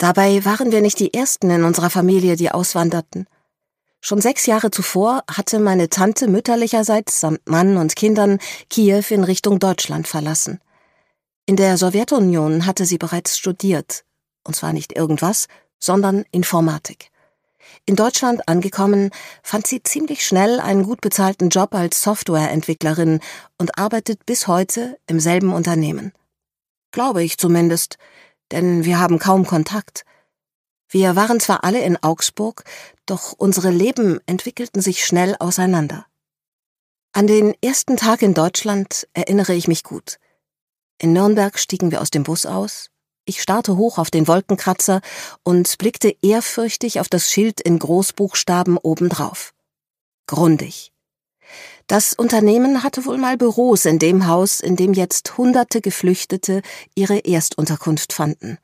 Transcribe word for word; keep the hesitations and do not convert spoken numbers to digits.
Dabei waren wir nicht die Ersten in unserer Familie, die auswanderten. Schon sechs Jahre zuvor hatte meine Tante mütterlicherseits samt Mann und Kindern Kiew in Richtung Deutschland verlassen. In der Sowjetunion hatte sie bereits studiert, und zwar nicht irgendwas, sondern Informatik. In Deutschland angekommen, fand sie ziemlich schnell einen gut bezahlten Job als Softwareentwicklerin und arbeitet bis heute im selben Unternehmen. Glaube ich zumindest, denn wir haben kaum Kontakt. Wir waren zwar alle in Augsburg, doch unsere Leben entwickelten sich schnell auseinander. An den ersten Tag in Deutschland erinnere ich mich gut. In Nürnberg stiegen wir aus dem Bus aus. Ich starrte hoch auf den Wolkenkratzer und blickte ehrfürchtig auf das Schild in Großbuchstaben obendrauf. Grundig. Das Unternehmen hatte wohl mal Büros in dem Haus, in dem jetzt hunderte Geflüchtete ihre Erstunterkunft fanden.